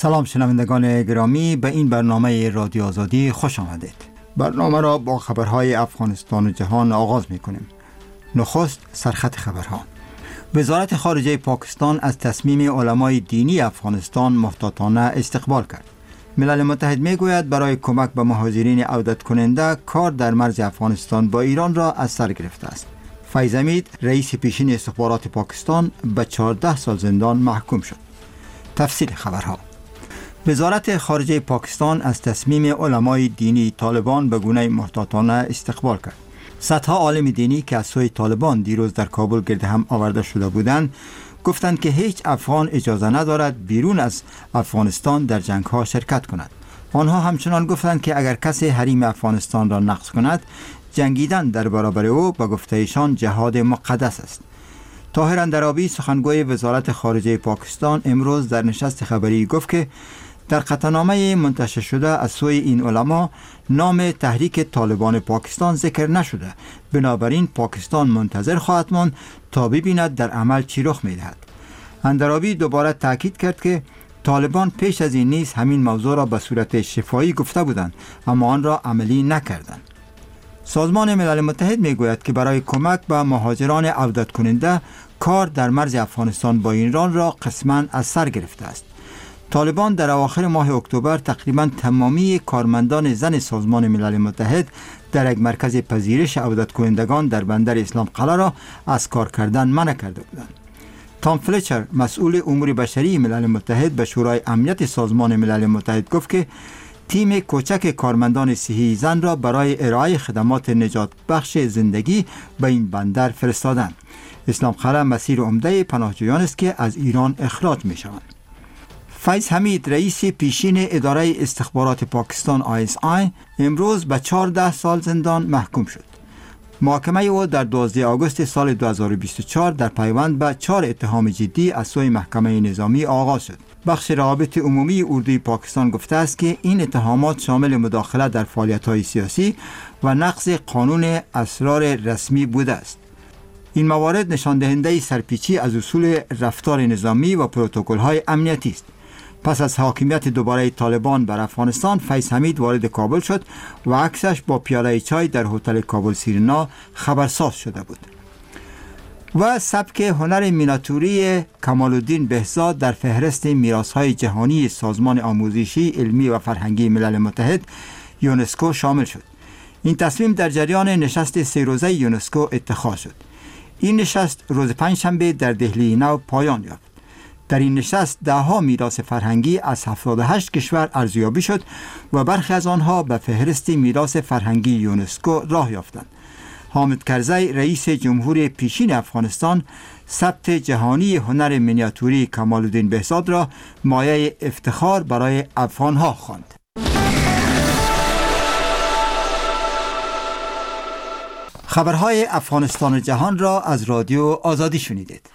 سلام شنوندگان گرامی، به این برنامه رادیو آزادی خوش آمدید. برنامه را با خبرهای افغانستان و جهان آغاز می‌کنیم. نخست سرخط خبرها. وزارت خارجه پاکستان از تصمیم علمای دینی افغانستان محتاطانه استقبال کرد. ملل متحد میگوید برای کمک به مهاجرین عودت کننده کار در مرز افغانستان با ایران را از سر گرفته است. فیض حمید رئیس پیشین استخبارات پاکستان به 14 سال زندان محکوم شد. تفصیل خبرها. وزارت خارجه پاکستان از تصمیم علمای دینی طالبان به گونه محتاطانه استقبال کرد. صدها عالم دینی که از سوی طالبان دیروز در کابل گرد هم آورده شده بودند گفتند که هیچ افغان اجازه ندارد بیرون از افغانستان در جنگ ها شرکت کند. آنها همچنان گفتند که اگر کسی حریم افغانستان را نقض کند، جنگیدن در برابر او به گفته ایشان جهاد مقدس است. طاهر اندرابی سخنگوی وزارت خارجه پاکستان امروز در نشست خبری گفت که در قطعنامه منتشر شده از سوی این علما نام تحریک طالبان پاکستان ذکر نشده، بنابراین پاکستان منتظر خواهد ماند تا ببیند در عمل چی رخ می‌دهد. اندرابی دوباره تاکید کرد که طالبان پیش از این نیز همین موضوع را به صورت شفاهی گفته بودند، اما آن را عملی نکردند. سازمان ملل متحد میگوید که برای کمک به مهاجران عودت کننده کار در مرز افغانستان با ایران را قسماً از سر گرفته است. طالبان در اواخر ماه اکتبر تقریباً تمامی کارمندان زن سازمان ملل متحد در یک مرکز پذیرش عودت کنندگان در بندر اسلام قلعه را از کار کردن منع کرده بودند. تام فلچر مسئول امور بشری ملل متحد به شورای امنیت سازمان ملل متحد گفت که تیم کوچک کارمندان صحی زن را برای ارائه خدمات نجات بخش زندگی به این بندر فرستادند. اسلام قلعه مسیر عمده پناهجویان است که از ایران اخراج می شوند. فیض حمید رئیس پیشین اداره استخبارات پاکستان ISI امروز به 14 سال زندان محکوم شد. محاکمه او در 12 آگوست سال 2024 در پیوند به 4 اتهام جدی از سوی محکمه نظامی آغاز شد. بخش روابط عمومی اردوی پاکستان گفته است که این اتهامات شامل مداخله در فعالیت‌های سیاسی و نقض قانون اسرار رسمی بوده است. این موارد نشان دهنده سرپیچی از اصول رفتار نظامی و پروتکل‌های امنیتی است. پس از حاکمیت دوباره طالبان بر افغانستان، فیض حمید وارد کابل شد و عکسش با پیاله چای در هتل کابل سیرنا خبرساز شده بود. و سبک هنر میناتوری کمال‌الدین بهزاد در فهرست میراث‌های جهانی سازمان آموزشی، علمی و فرهنگی ملل متحد یونسکو شامل شد. این تصمیم در جریان نشست 3 روزه یونسکو اتخاذ شد. این نشست روز پنجشنبه در دهلی نو پایان یافت. در این نشست 10 میراث فرهنگی از 78 کشور ارزیابی شد و برخی از آنها به فهرست میراث فرهنگی یونسکو راه یافتند. حامد کرزی رئیس جمهور پیشین افغانستان ثبت جهانی هنر مینیاتوری کمال‌الدین بهزاد را مایه افتخار برای افغان‌ها خواند. خبرهای افغانستان و جهان را از رادیو آزادی شنیدید.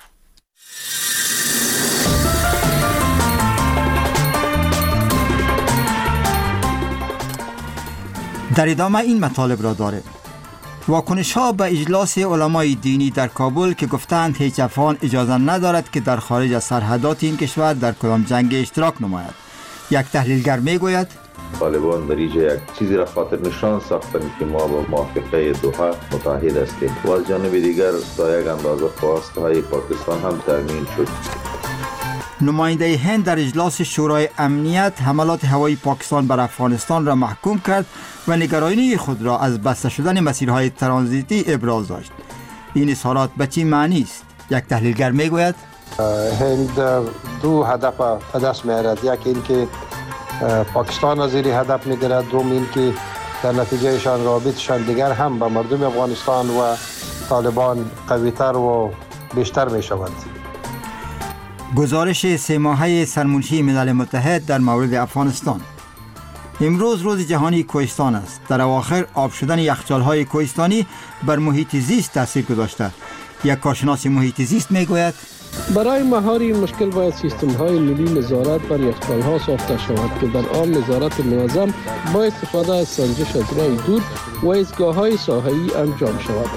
در ادامه این مطالب را داریم. واکنش ها به اجلاس علمای دینی در کابل که گفتند هیچ افغان اجازه ندارد که در خارج از سرحدات این کشور در کدام جنگ اشتراک نماید. یک تحلیلگر میگوید طالبان در اینجا یک چیزی را خاطر نشان ساختند که ما با موافقه دوحه متحد هستیم و از جانب دیگر تا یک اندازه خواسته های پاکستان هم تامین شد. نماینده هند در اجلاس شورای امنیت حملات هوایی پاکستان بر افغانستان را محکوم کرد و نگرانی خود را از بسته شدن مسیرهای ترانزیتی ابراز داشت. این اظهارات به چه معنی است؟ یک تحلیلگر میگوید هند 2 هدف به دست میارد. یک این که پاکستان از زیر هدف میگیرد، دوم این که در نتیجهشان رابطشان دیگر هم به مردم افغانستان و طالبان قویتر و بیشتر میشود. گزارش 3 ماهه سرمنشی ملل متحد در مورد افغانستان. امروز روز جهانی کوهستان است. در اواخر آب شدن یخچال‌های کوهستانی بر محیط زیست تاثیر گذاشته. یک کارشناس محیط زیست میگوید برای مهار این مشکل باید سیستم‌های ملی نظارت بر یخچال‌ها ساخته شود که در آن نظارت منظم با استفاده از سنجش از راه دور و ایستگاه‌های ساحه‌ای انجام شود.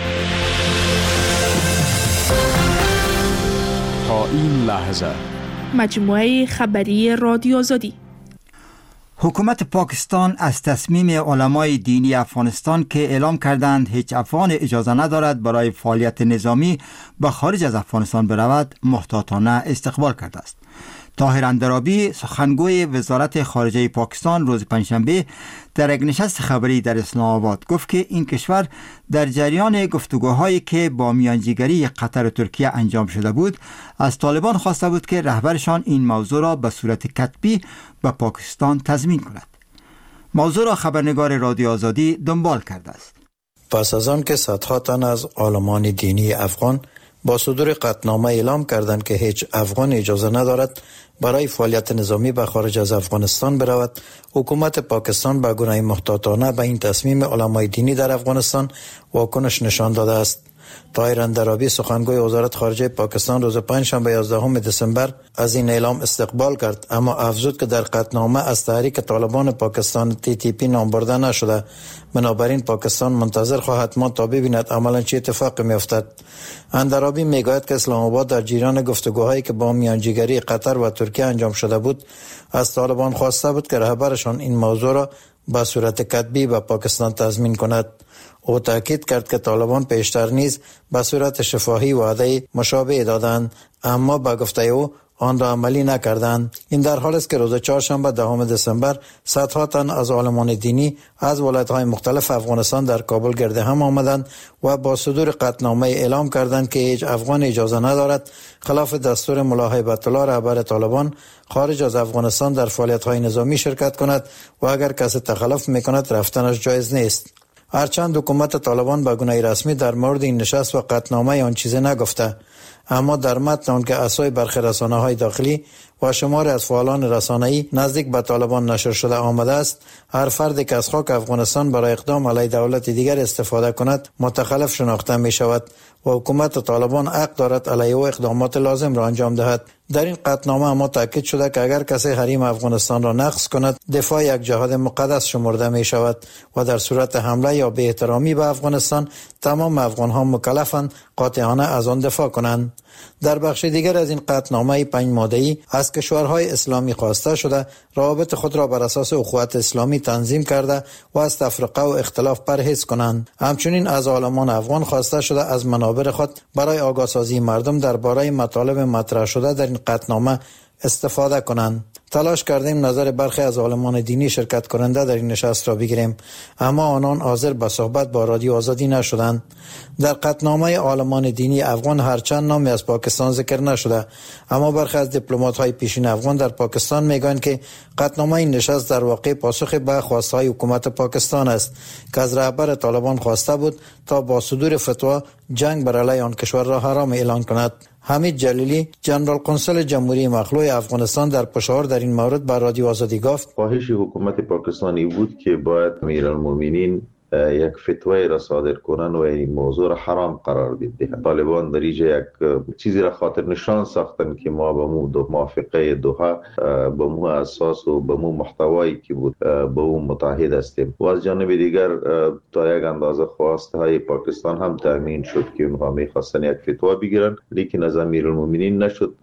تا این لحظه مجموعه خبری رادیو آزادی. حکومت پاکستان از تصمیم علمای دینی افغانستان که اعلام کردند هیچ افغان اجازه ندارد برای فعالیت نظامی به خارج از افغانستان برود محتاطانه استقبال کرده است. طاهر اندرابی سخنگوی وزارت خارجه پاکستان روز پنجشنبه در یک نشست خبری در اسلام آباد گفت که این کشور در جریان گفتگوهایی که با میانجیگری قطر و ترکیه انجام شده بود از طالبان خواسته بود که رهبرشان این موضوع را به صورت کتبی به پاکستان تضمین کند. موضوع را خبرنگار رادیو آزادی دنبال کرده است. پس از آن که صدها تن از عالمان دینی افغان با صدور قطعنامه اعلام کردند که هیچ افغان اجازه ندارد برای فعالیت نظامی به خارج از افغانستان برود، حکومت پاکستان به گونه محتاطانه به این تصمیم علمای دینی در افغانستان واکنش نشان داده است. طاهر اندرابی سخنگوی وزارت خارجه پاکستان روز پنجشنبه 11 دسامبر از این اعلام استقبال کرد، اما افزود که در قطعنامه از تحریک طالبان پاکستان TTP نام برده نشده، بنابراین پاکستان منتظر خواهد ماند تا ببیند عملا چه اتفاقی میافتد. اندرابی میگوید که اسلام آباد در جریان گفتگوهایی که با میانجیگری قطر و ترکیه انجام شده بود از طالبان خواسته بود که رهبرشان این موضوع را به صورت کتبی به پاکستان تضمین کند. او تاکید کرد که طالبان پیشتر نیز به صورت شفاهی وعده مشابه دادند، اما به گفته او آن را عملی نکردند. این در حالی است که روز چهارشنبه 10 دسامبر صدها تن از عالمان دینی از ولایت‌های مختلف افغانستان در کابل گرد هم آمدند و با صدور قطعنامه اعلام کردند که هیچ افغان اجازه ندارد خلاف دستور ملا هیبت الله رهبر طالبان خارج از افغانستان در فعالیت‌های نظامی شرکت کند و اگر کسی تخلف می‌کند رفتنش جایز نیست. هرچند حکومت طالبان به گونه رسمی در مورد این نشست و قطعنامه آن چیزی نگفته، اما در متن آن که اسای برخی رسانه‌های داخلی و شماری از فعالان رسانه‌ای نزدیک به طالبان نشر شده آمده است، هر فردی که از خاک افغانستان برای اقدام علیه دولت دیگر استفاده کند متخلف شناخته می شود و حکومت طالبان حق دارد علیه او اقدامات لازم را انجام دهد. در این قطعنامه اما تاکید شده که اگر کسی حریم افغانستان را نقض کند دفاع یک جهاد مقدس شمرده می شود و در صورت حمله یا بی احترامی به افغانستان تمام افغان‌ها مکلفند قاطعانه از آن دفاع کنند. در بخش دیگر از این قطعنامه 5 ماده‌ای از کشورهای اسلامی خواسته شده روابط خود را بر اساس اخوت اسلامی تنظیم کرده و از تفرقه و اختلاف پرهیز کنند. همچنین از عالمان افغان خواسته شده از منابر خود برای آگاهسازی مردم درباره مطالب مطرح شده در این قطعنامه استفاده کنند. تلاش کردیم نظر برخی از عالمان دینی شرکت کننده در این نشست را بگیریم، اما آنان حاضر به صحبت با رادیو آزادی نشدند. در قطعنامه عالمان دینی افغان هرچند نامی از پاکستان ذکر نشده، اما برخی از دیپلمات‌های پیشین افغان در پاکستان میگویند که قطعنامه این نشست در واقع پاسخ به خواست‌های حکومت پاکستان است که از رهبر طالبان خواسته بود تا با صدور فتوا جنگ بر علیه آن کشور را حرام اعلان کند. حمید جلیلی جنرال قنصل جمهوری مخلوع افغانستان در پشاور در این مورد بر رادیو آزادی گفت خواهش حکومت پاکستانی بود که باید امیرالمومنین یک فتوای را صادر کنند و این موضوع را حرام قرار بدهند. طالبان در اینجا یک چیزی را خاطر نشان ساختن که ما به موافقه دوحه به مو اساس و به مو محتوایی که بود به اون متحد هستیم و از جانب دیگر تا یک اندازه خواسته های پاکستان هم تامین شد که اونها می‌خواستن یک فتوا بگیرن، لیکن از امیرالمومنین نشد.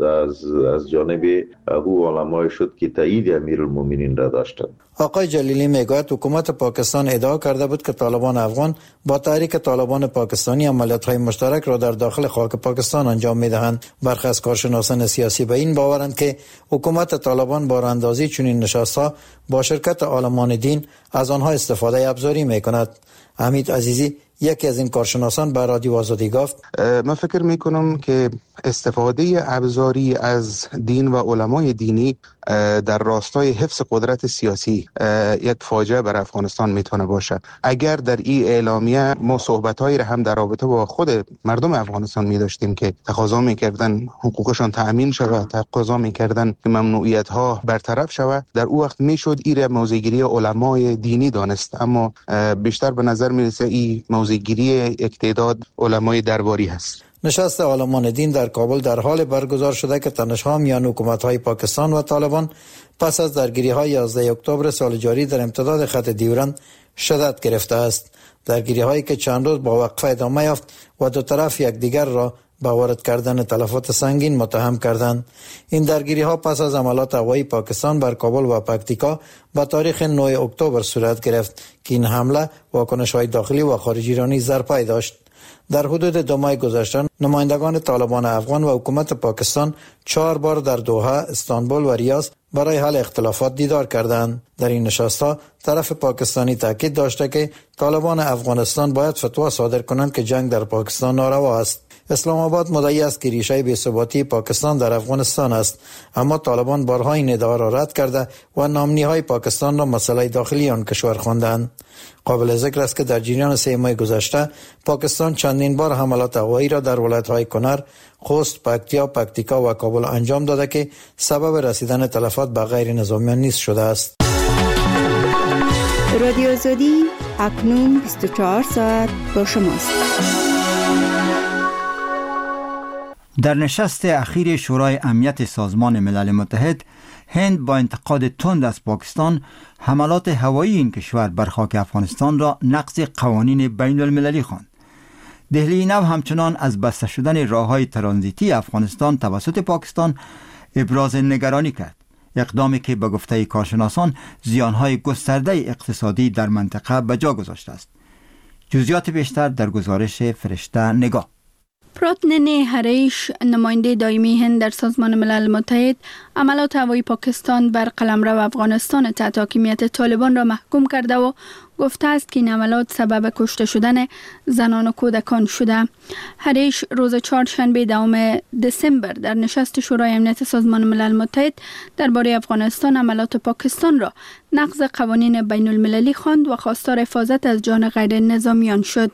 از جانب او علمای شد که تایید امیرالمومنین را داشتند. آقای جلیلی میگوید حکومت پاکستان ادعا کرده بود که طالبان افغان با تحریک طالبان پاکستانی عملیات‌های مشترک را در داخل خاک پاکستان انجام می‌دهند. برخی از کارشناسان سیاسی به این باورند که حکومت طالبان با راندازی چنین نشست‌ها با شرکت عالمان دین از آنها استفاده ابزاری می‌کند. حمید عزیزی یکی از این کارشناسان به رادیو آزادی گفت من فکر میکنم که استفاده ابزاری از دین و علمای دینی در راستای حفظ قدرت سیاسی یک فاجعه بر افغانستان میتونه باشه. اگر در این اعلامیه ما صحبت‌هایی را هم در رابطه با خود مردم افغانستان می‌داشتیم که تقاضا می‌کردن حقوقشان تأمین شود، تقاضا می‌کردن که ممنوعیت‌ها برطرف شود، در او وقت میشد این موضع‌گیری علمای دینی دانست، اما بیشتر به نظر میرسه این موضع‌گیری اقتداد علمای درباری هست. نشست عالمان دین در کابل در حال برگزار شده که تنش‌ها میان حکومت‌های پاکستان و طالبان پس از درگیری‌های 11 اکتبر سال جاری در امتداد خط دیورند شدت گرفته است. درگیری هایی که چند روز با وقفه ادامه یافت و دو طرف یکدیگر را به وارد کردن تلفات سنگین متهم کردند. این درگیری ها پس از حملات هوایی پاکستان بر کابل و پکتیکا به تاریخ 9 اکتبر صورت گرفت که این حمله واکنش های داخلی و خارجی را نیز در پی داشت. در حدود 2 ماه گذشته نمایندگان طالبان افغان و حکومت پاکستان 4 بار در دوحه، استانبول و ریاض برای حل اختلافات دیدار کردند. در این نشست‌ها طرف پاکستانی تاکید داشته که طالبان افغانستان باید فتوا صادر کنند که جنگ در پاکستان ناروا است. اسلام آباد مدعی است که ریشه بی‌ثباتی پاکستان در افغانستان است، اما طالبان بارها این ادعا را رد کرده و نامنی‌های پاکستان را مسئله داخلی آن کشور خواندند. قابل ذکر است که در جریان 3 ماه گذشته پاکستان چندین بار حملات هوایی را در ولایت‌های کنر، خوست، پکتیا، پکتیکا و کابل انجام داده که سبب رسیدن تلفات به غیر نظامیان نیز شده است. رادیو آزادی اکنون 24 ساعت با شماست. در نشست اخیر شورای امنیت سازمان ملل متحد، هند با انتقاد تند از پاکستان حملات هوایی این کشور بر خاک افغانستان را نقض قوانین بین المللی خواند. دهلی نو همچنان از بسته شدن راه‌های ترانزیتی افغانستان توسط پاکستان ابراز نگرانی کرد، اقدامی که به گفته کارشناسان زیانهای گسترده اقتصادی در منطقه به جا گذاشته است. جزئیات بیشتر در گزارش فرشته نگاه. پراتنن هریش، نماینده دائمی هند در سازمان ملل متحد، حملات هوایی پاکستان بر قلمرو افغانستان تحت حاکمیت طالبان را محکوم کرده و گفته است که این حملات سبب کشته شدن زنان و کودکان شده. هریش روز چهارشنبه 2 دسامبر در نشست شورای امنیت سازمان ملل متحد درباره افغانستان حملات پاکستان را نقض قوانین بین المللی خواند و خواستار حفاظت از جان غیر نظامیان شد.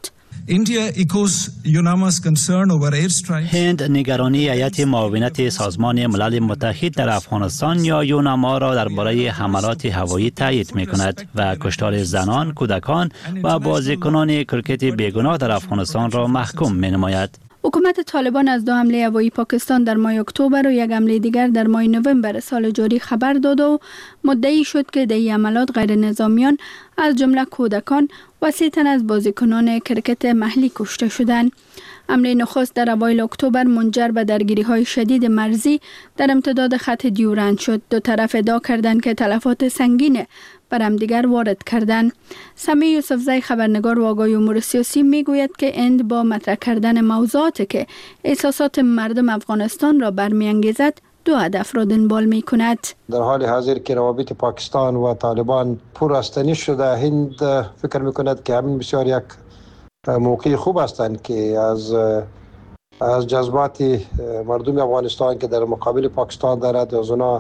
هند نگرانی هیئت معاونت سازمان ملل متحد در افغانستان یا یوناما را درباره حملات هوایی تایید می‌کند و کشتار زنان، کودکان و بازیکنان کرکت بیگناه در افغانستان را محکوم می‌نماید. حکومت طالبان از 2 حمله هوایی پاکستان در ماه اکتبر و 1 حمله دیگر در ماه نوامبر سال جاری خبر داد و مدعی شد که در این حملات غیر نظامیان از جمله کودکان و 3 تن از بازیکنان کرکت محلی کشته شدند. حمله نخست در اوایل اکتبر منجر به درگیری‌های شدید مرزی در امتداد خط دیورند شد. دو طرف ادعا کردند که تلفات سنگین بر همدیگر وارد کردند. سمیع یوسفزی، خبرنگار و آگاه امور سیاسی، میگوید که هند با مطرح کردن موضوعاتی که احساسات مردم افغانستان را برمی‌انگیزد 2 هدف را دنبال می‌کند. در حال حاضر که روابط پاکستان و طالبان پرآستانی شده، هند فکر می‌کند که همین بسیار یک موقع خوب هستند که از جذبات مردم افغانستان که در مقابل پاکستان دارد از اونا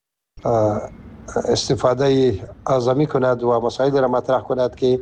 استفاده اعظمی کند و مسائل را مطرح کند که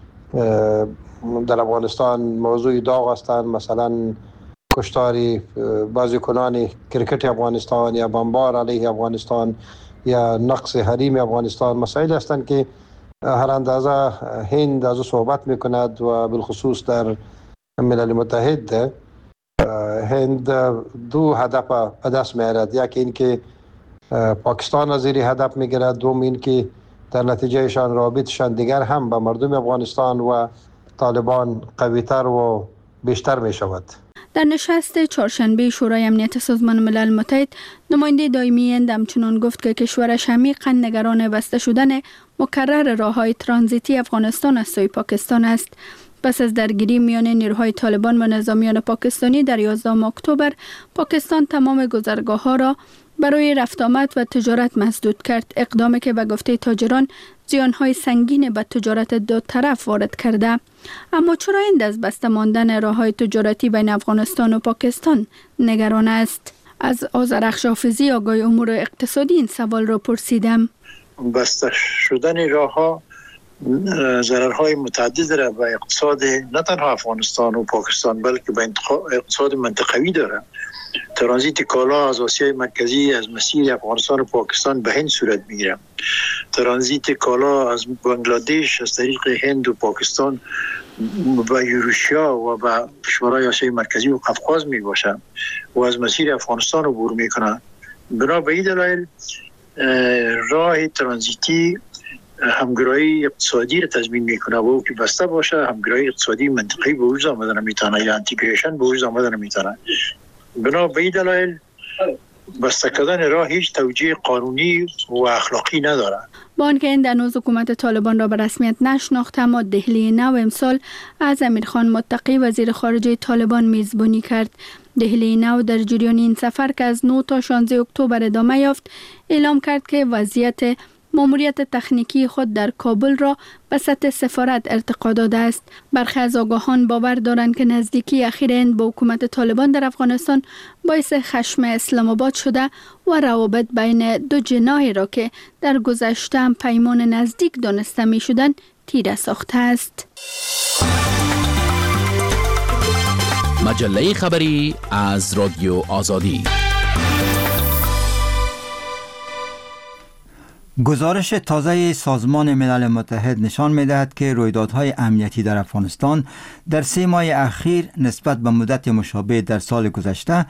در افغانستان موضوع داغ هستند، مثلا کشتار بازیکنان کرکت افغانستان یا بمبار علیه افغانستان یا نقص حریم افغانستان، مسائل هستند که هر اندازه هند از صحبت میکند و بالخصوص در ملل متحد هند 2 هدف به دست میارد. یک این که پاکستان از زیر هدف میگیرد، دوم این که در نتیجهشان رابطشان دیگر هم به مردم افغانستان و طالبان قویتر و بیشتر میشود. در نشست چهارشنبه شورای امنیت سازمان ملل متحد، نماینده دائمی هند همچنان گفت که کشورش عمیقاً نگران بسته شدن مکرر راه‌های ترانزیتی افغانستان از سوی پاکستان است. پس از درگیری میان نیروهای طالبان و نظامیان پاکستانی در 11 اکتبر، پاکستان تمام گذرگاه‌ها را برای رفت آمد و تجارت مسدود کرد، اقدامی که به گفته تاجران زیانهای سنگین به تجارت 2 طرف وارد کرده. اما چرا هند از بسته ماندن راه‌های تجارتی بین افغانستان و پاکستان نگران است؟ از آذرخش حافظی، آگاه امور اقتصادی، این سوال را پرسیدم. بسته شدن راه‌ها ضررهای متعدد را به اقتصاد نه تنها افغانستان و پاکستان بلکه به اقتصاد منطقوی داره. ترانزیت کالا از آسیای مرکزی از مسیر افغانستان و پاکستان به هند صورت میگیره. ترانزیت کالا از بنگلادش از طریق هند و پاکستان به یوروشیا و به کشورهای آسیای مرکزی و قفقاز می باشه و از مسیر افغانستان عبور میکنه. بنا به این دلایل راه ترانزیتی همگرایی اقتصادی را تضمین میکنه و او که بسته باشه همگرایی اقتصادی منطقی به وجود آمدن میتونه یا انتگریشن به وجود آمدن میتونه. بنا به این دلایل بسته کردن راه هیچ توجیه قانونی و اخلاقی نداره. بانک هند هنوز حکومت طالبان را به رسمیت نشناخت، اما دهلی نو امسال از امیرخان متقی وزیر خارجه طالبان میزبانی کرد. دهلی نو در جریان این سفر که از 9 تا 16 اکتبر ادامه یافت اعلام کرد که وضعیت ماموریت تکنیکی خود در کابل را به سطح سفارت ارتقا داده است. برخی از آگاهان باور دارند که نزدیکی اخیر هند با حکومت طالبان در افغانستان باعث خشم اسلام آباد شده و روابط بین دو جناحی را که در گذشته هم پیمان نزدیک دانسته می شدند تیره ساخته است. مجله خبری از رادیو آزادی. گزارش تازه سازمان ملل متحد نشان می‌دهد که رویدادهای امنیتی در افغانستان در 3 ماه اخیر نسبت به مدت مشابه در سال گذشته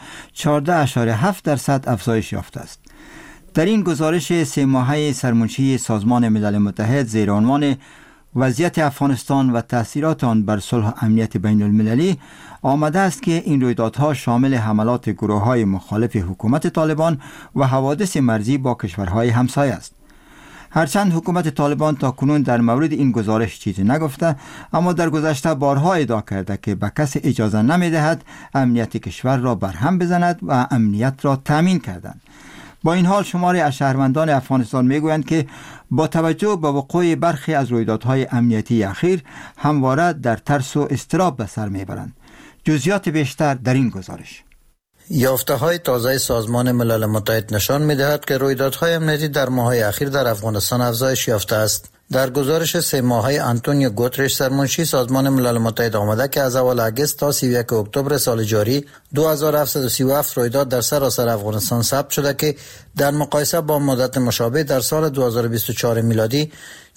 14.7% افزایش یافته است. در این گزارش 3 ماهه سرمنشی سازمان ملل متحد زیر عنوان وضعیت افغانستان و تأثیرات آن بر صلح و امنیت بین المللی آمده است که این رویدادها شامل حملات گروه‌های مخالف حکومت طالبان و حوادث مرزی با کشورهای همسایه است. هرچند حکومت طالبان تا کنون در مورد این گزارش چیزی نگفته، اما در گذشته بارها ادعا کرده که به کسی اجازه نمی‌دهد امنیت کشور را برهم بزند و امنیت را تامین کردند. با این حال شماری از شهروندان افغانستان میگویند که با توجه به وقوع برخی از رویدادهای امنیتی اخیر همواره در ترس و اضطراب به سر میبرند. جزئیات بیشتر در این گزارش. یافته‌های تازه سازمان ملل متحد نشان می‌دهد که رویدادهای امنیتی در ماه‌های اخیر در افغانستان افزایش یافته است. در گزارش 3 ماهه آنتونیو گوترش سرمنشی سازمان ملل متحد آمده که از اول اگست تا 31 اکتبر سال جاری 2737 رویداد در سراسر افغانستان ثبت شده که در مقایسه با مدت مشابه در سال 2024 میلادی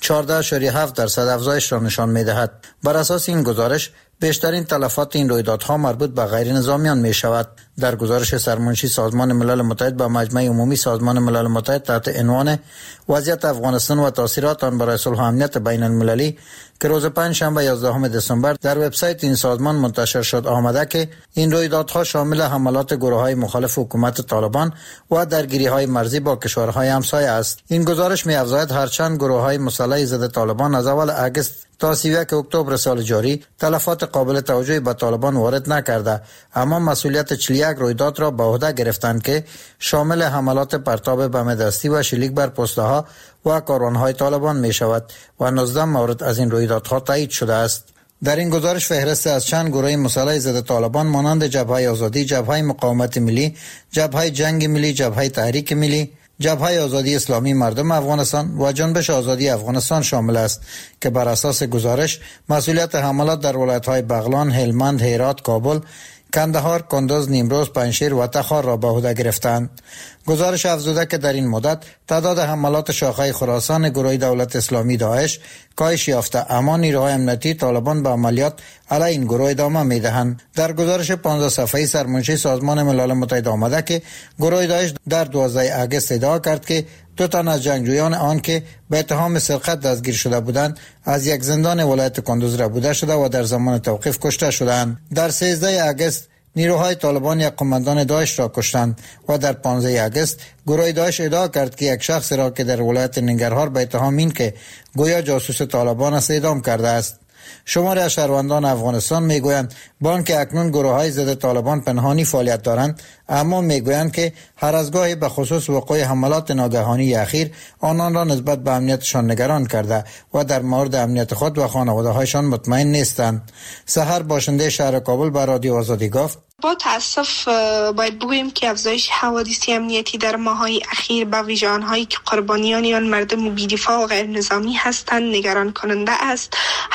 14.7% افزایش را نشان می‌دهد. بر اساس این گزارش بیشترین تلفات این رویدادها مربوط به غیر نظامیان می شود. در گزارش سرمنشی سازمان ملل متحد به مجمع عمومی سازمان ملل متحد تحت عنوان وضعیت افغانستان و تاثیرات آن برای صلح و امنیت بین المللی که روز پنجشنبه 11 دسامبر در وبسایت این سازمان منتشر شد آمده که این رویدادها شامل حملات گروه‌های مخالف حکومت طالبان و درگیری‌های مرزی با کشورهای همسایه است. این گزارش می‌افزاید هرچند گروه‌های مسلح ضد طالبان از اول اگست تا 31 اکتبر سال جاری تلفات قابل توجهی به طالبان وارد نکرده، اما مسئولیت 41 رویداد را به عهده گرفتند که شامل حملات پرتاب بم دستی و شلیک بر پسته‌ها و کاروان‌های طالبان می شود و 19 مورد از این رویدادها تایید شده است. در این گزارش فهرست از چند گروه مسلح ضد طالبان مانند جبهه آزادی، جبهه مقاومت ملی، جبهه جنگ ملی، جبهه تحریک ملی، جبهه آزادی اسلامی مردم افغانستان و جنبش آزادی افغانستان شامل است که بر اساس گزارش مسئولیت حملات در ولایت‌های بغلان، هلمند، هرات، کابل، کندهار، کندز، نیمروز، پنجشیر و تخار را به عهده گرفتند. گزارش افزوده که در این مدت تعداد حملات شاخه خراسان گروه دولت اسلامی داعش کاهش یافته، اما نیروهای امنیتی طالبان به عملیات علیه این گروه ادامه می‌دهند. در گزارش 15 صفحه‌ای سرمنشی سازمان ملل متحد آمده که گروه داعش در 12 اگست ادعا کرد که 2 تن از جنگجویان آن که به اتهام سرقت دستگیر شده بودند از یک زندان ولایت کندوز ربوده شده و در زمان توقیف کشته شدند. در 13 اگست نیروهای طالبان یک قماندان داعش را کشتند و در 15 اگست گروه داعش ادعا کرد که یک شخص را که در ولایت ننگرهار به اتهام این که گویا جاسوس طالبان است اعدام کرده است. شماری از شهروندان افغانستان میگویند با آنکه اکنون گروه‌های ضد طالبان پنهانی فعالیت دارند، اما میگویند که هر از گاهی به خصوص وقوع حملات ناگهانی اخیر آنان را نسبت به امنیتشان نگران کرده و در مورد امنیت خود و خانواده‌هایشان مطمئن نیستند. سحر باشنده شهر کابل به رادیو آزادی گفت: با تأسف باید بگوییم که افزایش حوادث امنیتی در ماه‌های اخیر به ویژه آنهایی که قربانیان آن مردم بی‌دفاع و غیر نظامی هستند نگران کننده است.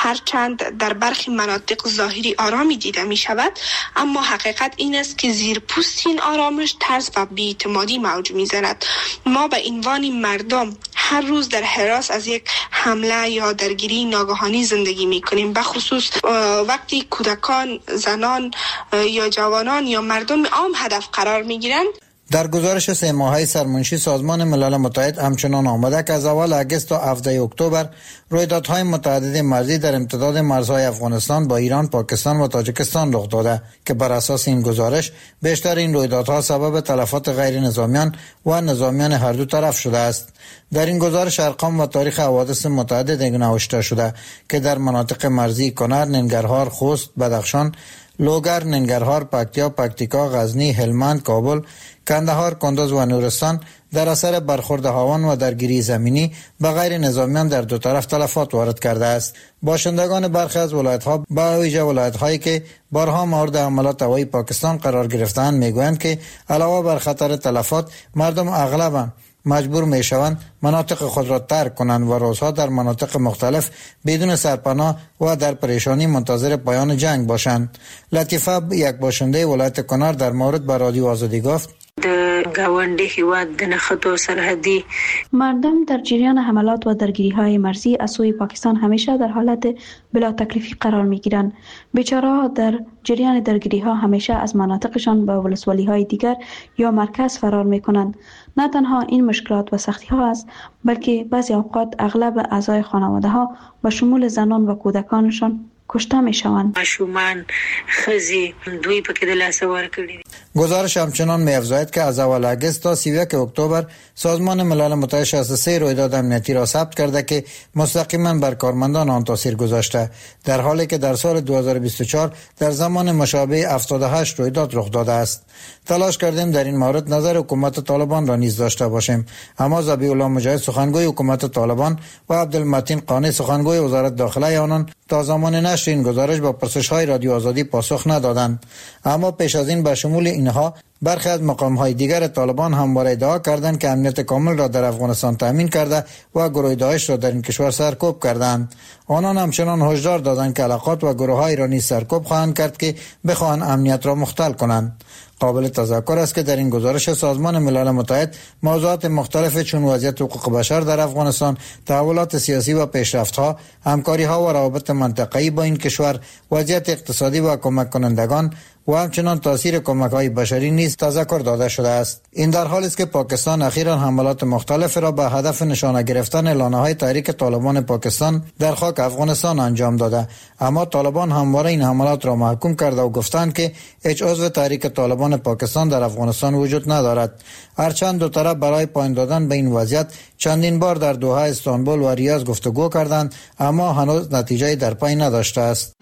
هرچند در برخی مناطق ظاهری آرامی دیده می شود، اما حقیقت این است که زیر پوست این آرامش ترس و بی‌اعتمادی موج می‌زند. ما به عنوان مردم هر روز در هراس از یک حمله یا درگیری ناگهانی زندگی می‌کنیم، به خصوص وقتی کودکان، زنان یا جوانان یا مردم عام هدف قرار می‌گیرند. در گزارش 3 ماهه سرمنشی سازمان ملل متحد همچنان آمده که از اول اگست تا 7 اکتبر رویدادهای متعدد مرزی در امتداد مرزهای افغانستان با ایران، پاکستان و تاجیکستان رخ داده که بر اساس این گزارش بیشتر این رویدادها سبب تلفات غیر نظامیان و نظامیان هر دو طرف شده است. در این گزارش ارقام و تاریخ حوادث متعدد نوشته شده که در مناطق مرزی کنر، ننگرهار، خوست، بدخشان، لوگر، ننگرهار، پکتیا، پکتیکا، غزنی، هلمند، کابل، کندهار، کندوز و نورستان در اثر برخورد هاون و درگیری زمینی به غیر نظامیان در دو طرف تلفات وارد کرده است. باشندگان برخی از ولایت‌ها به ویژه ولایت‌هایی که بارها مورد حملات هوایی پاکستان قرار گرفته‌اند میگویند که علاوه بر خطر تلفات، مردم اغلباً مجبور می شوند مناطق خود را ترک کنند و روزها در مناطق مختلف بدون سرپناه و در پریشانی منتظر پایان جنگ باشند. لطیفه، یک باشنده ولایت کنر، در مورد به رادیو آزادی گفت: گاونډي هیواد د نښتو سرحدي مردم در جریان حملات و درگیری های مرزی از سوی پاکستان همیشه در حالت بلا تکلیفی قرار می گیرند. بیچاره ها در جریان درگیری ها همیشه از مناطقشان به ولسوالی های دیگر یا مرکز فرار می کنند. نه تنها این مشکلات و سختی ها است، بلکه بعضی اوقات اغلب اعضای خانواده ها و شمول زنان و کودکانشان کشته می شوند. ماشومان، خزی، دوی پکې د لاس ورکړي. گزارش همچنان می افزاید که از اول اگست تا 31 اکتبر سازمان ملل متحد 63 رویداد امنیتی را ثبت کرده که مستقیما بر کارمندان آن تاثیر گذاشته، در حالی که در سال 2024 در زمان مشابه 78 رویداد رخ داده است. تلاش کردیم در این مورد نظر حکومت طالبان را نیز داشته باشیم، اما ذبیح الله مجاهد سخنگوی حکومت طالبان و عبدالمتین قانی سخنگوی وزارت داخله آنان تا زمان نشر این گزارش با پرسش‌های رادیو آزادی پاسخ ندادند. اما پیش از این به شمول اینها برخی از مقام‌های دیگر طالبان همواره ادعا کردند که امنیت کامل را در افغانستان تامین کرده و گروه داعش را در این کشور سرکوب کردند. آنان همچنان هشدار دادند که علاقات و گروه‌های را نیز سرکوب خواهند کرد که بخواهند امنیت را مختل کنند. قابل تذکر است که در این گزارش سازمان ملل متحد موضوعات مختلف چون وضعیت حقوق بشر در افغانستان، تحولات سیاسی و پیشرفت‌ها، همکاری‌ها و روابط منطقه‌ای با این کشور، وضعیت اقتصادی و کمک کنندگان و همچنان تاثیر کمک‌های بشری نیز تذکر داده شده است. این در حالی است که پاکستان اخیراً حملات مختلف را به هدف نشانه گرفتن لانه‌های تحریک طالبان پاکستان در خاک افغانستان انجام داده، اما طالبان همواره این حملات را محکوم کرده و گفتند که هیچ عضو تحریک طالبان پاکستان در افغانستان وجود ندارد. هرچند دو طرف برای پایان دادن به این وضعیت چندین بار در دوحه، استانبول و ریاض گفتگو کردند، اما هنوز نتیجه در پی نداشته است.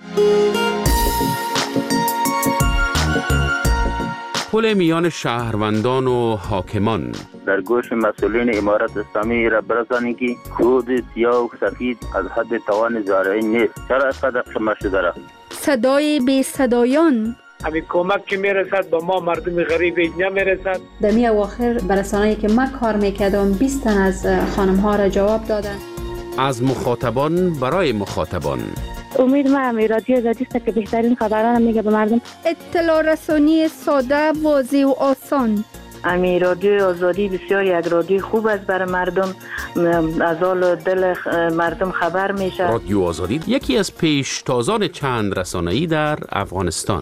پل میان شهروندان و حاکمان در گوش مسئولین امارت اسلامی را برسانید که خود سیاه و سفید از حد توان زارعی نیست. چرا اینقدر خمه شده را؟ صدای بی صدایان، همین کمک که میرسد به ما مردم غریب نمیرسد. در می اواخر برسانه‌ای که من کار میکردم 20 تن از خانم ها را جواب دادن. از مخاطبان برای مخاطبان. امید من رادیو آزادی است که بهترین خبران میگه به مردم. اطلاع رسانی ساده، واضح و آسان. امی رادیو آزادی بسیار یک رادیو خوب است برای مردم، از حال دل مردم خبر میشه. رادیو آزادی یکی از پیشتازان چند رسانه‌ای در افغانستان.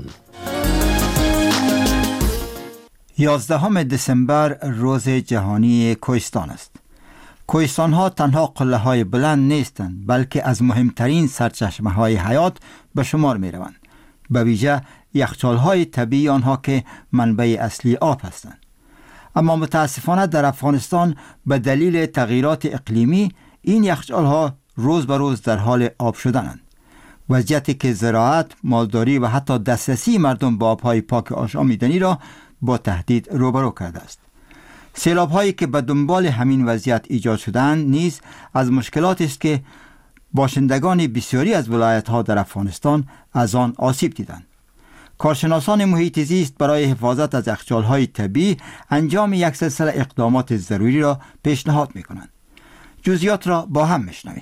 11 دسامبر روز جهانی کوهستان است. کوهستان ها تنها قله های بلند نیستند، بلکه از مهمترین سرچشمه های حیات به شمار می روند، به ویژه یخچال های طبیعی آنها که منبع اصلی آب هستند. اما متاسفانه در افغانستان به دلیل تغییرات اقلیمی این یخچال ها روز به روز در حال آب شدنند. وضعیتی که زراعت، مالداری و حتی دسترسی مردم به آبهای پاک آشامیدنی را با تهدید روبرو کرده است. سیلاب هایی که به دنبال همین وضعیت ایجاد شدند نیز از مشکلاتی است که باشندگان بسیاری از ولایت ها در افغانستان از آن آسیب دیدند. کارشناسان محیط زیست برای حفاظت از یخچال های طبیعی انجام یک سلسله اقدامات ضروری را پیشنهاد می کنند. جزئیات را با هم میشنویم.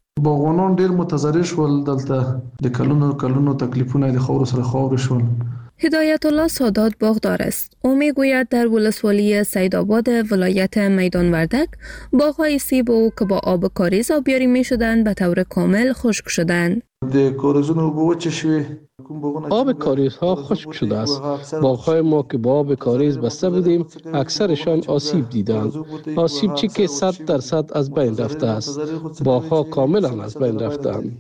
باغوانان ډیر متضرر شول، دلته د کلونو تکلیفونه د خاور سره خاور شول. هدایت الله سادات باغدار است. او میگوید در ولسوالی سیدآباد ولایت میدان وردک باغ‌های سیب او که با آب کاریز آبیاری می شدند به طور کامل خشک شدند. آب کاریز ها خشک شده است. باغ‌های ما که با آب کاریز بسته بودیم اکثرشان آسیب دیدند. آسیب چی که 100% از بین رفته است. باغ‌ها کاملا از بین رفتند.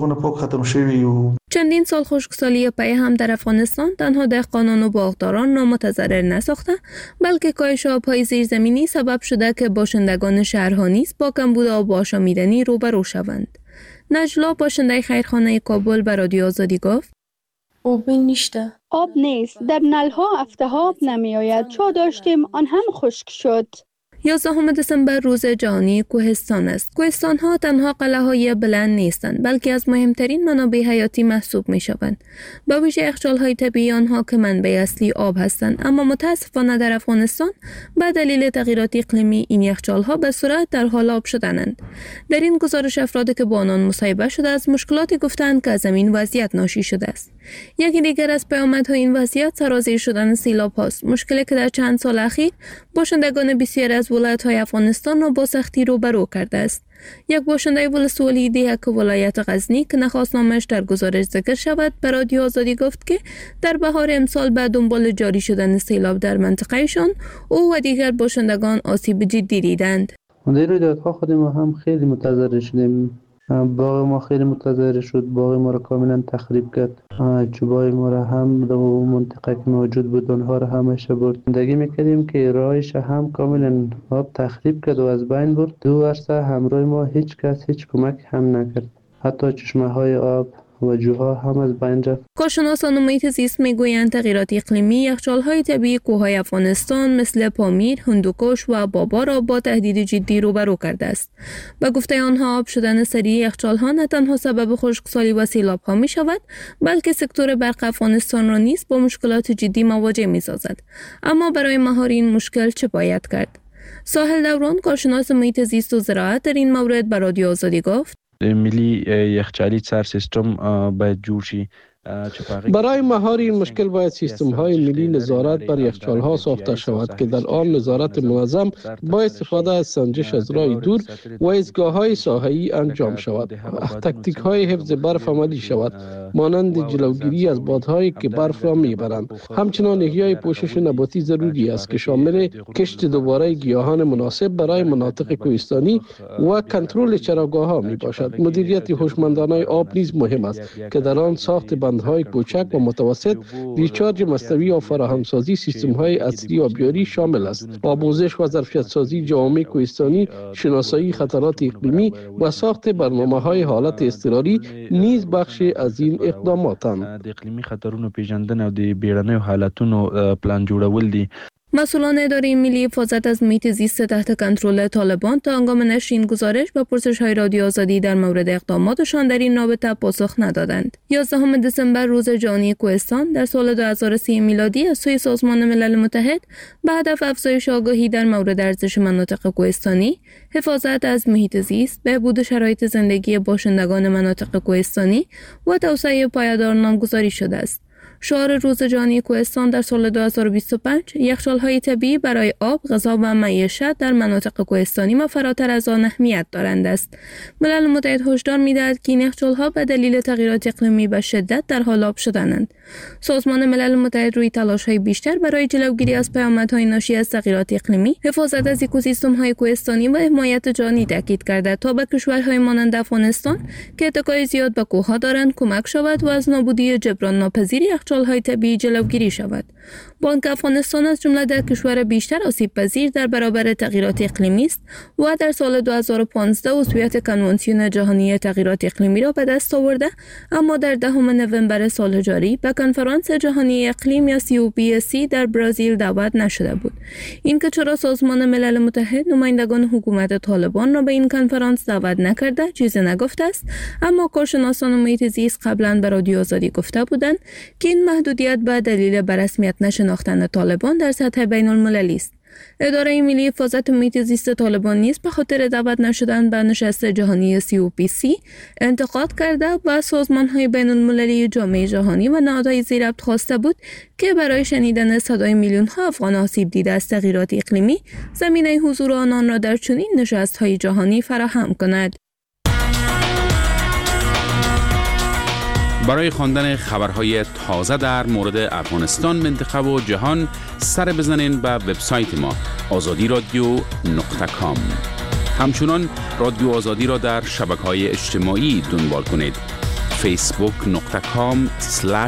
چندین سال خشکسالی پی هم در افغانستان تنها دهقانان و باغداران را متضرر نساخته، بلکه کاهش آب‌های زیرزمینی سبب شده که باشندگان شهرها نیز با کمبود آب آشامیدنی روبرو شوند. نجلا باشنده خیرخانه کابل به رادیو آزادی گفت: آب نیسته. آب نیست. در نلها هفته آب نمی آید. چا داشتیم آن هم خشک شد. 11 دسامبر روز جهانی کوهستان است. کوهستان ها تنها قلعه های بلند نیستند، بلکه از مهمترین منابع حیاتی محسوب می شوند. با ویژه یخچال های طبیعی آنها که منبع اصلی آب هستند، اما متاسفانه در افغانستان به دلیل تغییرات اقلیمی این یخچال ها به سرعت در حال آب شدنند. در این گزارش افرادی که با آنان مصاحبه شده از مشکلاتی گفتند که از این وضعیت ناشی شده است. یکی دیگر از پیامدهای این وضعیت سرازیر شدن سیلاب هاست، مشکلی که در چند سال اخیر باشندگان بسیاری از ولایت‌های افغانستان را با سختی روبرو کرده است. یک باشنده ولسوالی دیهک ولایت غزنی که نخواست نامش در گزارش ذکر شود به رادیو آزادی گفت که در بهار امسال به دنبال جاری شدن سیلاب در منطقهشان او و دیگر باشندگان آسیب جدی دیدند. در رویدادها خود ما هم خیلی متضرر شدیم. باغ ما خیلی متضرر شد. باغ ما را کاملا تخریب کرد. چوبای ما را هم در منطقه که موجود بود اونها را همش برد. زندگی میکردیم که راهش هم کاملا آب تخریب کرد و از بین برد. 2 ورسه همراه ما هیچ کس هیچ کمک هم نکرد. حتی چشمه های آب و جوها هم از بین رفت. کارشناسان محیط زیست میگویند تغییرات اقلیمی یخچال‌های طبیعی کوههای افغانستان مثل پامیر، هندوکش و بابا را با تهدید جدی روبرو کرده است. به گفته آنها آب شدن سریع یخچال‌ها نه تنها سبب خشکسالی و سیلاب‌ها می‌شود، بلکه سکتور برق افغانستان را نیز با مشکلات جدی مواجه می‌سازد. اما برای مهار این مشکل چه باید کرد؟ ساحل دوران کارشناس محیط زیست و زراعت در این مورد به رادیو آزادی گفت: ملی یخچالی سر سیستم باید جور شي. برای مهار این مشکل باید سیستم های ملی نظارت بر یخچال ها ساخته شود که در آن نظارت منظم با استفاده از سنجش از راه دور و ایستگاه های ساحه‌ای انجام شود. تکتیک های حفظ برف عملی شود، مانند جلوگیری از بادهایی که برف را میبرند. همچنان احیای پوشش نباتی ضروری است که شامل کشت دوباره گیاهان مناسب برای مناطق کوهستانی و کنترل چراگاه ها می باشد. مدیریت هوشمندانه آب نیز مهم است که در آن ساخت بندهای کوچک و متوسط، ریچارج مصنوعی و فراهمسازی سیستم‌های اصلی آبیاری شامل است. آموزش و ظرفیت‌سازی جوامع کوهستانی، شناسایی خطرات اقلیمی و ساخت برنامه‌های حالت اضطراری نیز بخش از این اقداماتند. د اقلیمی خطرونو پیژندنه او د بیړنیو حالتونو پلان جوړول دي. مسئولان اداره ملی حفاظت از محیط زیست تحت کنترل طالبان تا هنگام نشر این گزارش به پرسش‌های رادیو آزادی در مورد اقداماتشان در این رابطه پاسخ ندادند. 11 دسامبر روز جهانی کوهستان در سال 2030 میلادی از سوی سازمان ملل متحد به هدف افزایش آگاهی در مورد ارزش مناطق کوهستانی، حفاظت از محیط زیست، بهبود شرایط زندگی باشندگان مناطق کوهستانی و توسعه پایدار نامگذاری شده است. شعار روز جهانی کوهستان در سال 2025 یخچال‌های طبیعی برای آب، غذا و معیشت در مناطق کوهستانی و فراتر از آن اهمیت دارند است. ملل متحد هشدار می‌دهد که این یخچال‌ها به دلیل تغییرات اقلیمی به شدت در حال آب شدنند. سازمان ملل متحد روی تلاش‌های بیشتر برای جلوگیری از پیامدهای ناشی از تغییرات اقلیمی، حفاظت از اکوسیستم‌های کوهستانی و حمایت جهانی تاکید کرده تا به کشورهای مانند افغانستان که اتکای زیاد به کوه‌ها دارند کمک شود و از نابودی جبران ناپذیر یخچال‌های طبیعی جلوگیری شود. بانک افغانستان از جمله در کشور بیشتر آسیب پذیر در برابر تغییرات اقلیمی است و در سال 2015 عضویت کنوانسیون جهانی تغییرات اقلیمی را به دست آورده، اما در 10 نوامبر سال جاری به کنفرانس جهانی اقلیم یا COP30 در برزیل دعوت نشده بود. اینکه چرا سازمان ملل متحد نمایندگان حکومت طالبان را به این کنفرانس دعوت نکرده چیزی نگفته است، اما کارشناسان محیط زیست قبلا به رادیو آزادی گفته بودند که این محدودیت به دلیل به رسمیت نشناختن طالبان در سطح بین المللی است. اداره ملی حفاظت محیط زیست طالبان نیز به خاطر دعوت نشدن به نشست جهانی COPC انتقاد کرده و سازمان‌های بین‌المللی جامعه جهانی و نهادهای زیربط خواسته بود که برای شنیدن صدای میلیون‌ها افغان آسیب دیده از تغییرات اقلیمی زمینه حضور آنان را در چنین نشست‌های جهانی فراهم کند. برای خواندن خبرهای تازه در مورد افغانستان، منطقه و جهان سر بزنین به وبسایت ما azadiradio.com. همچنان رادیو آزادی را در شبکه‌های اجتماعی دنبال کنید. facebook.com/azadi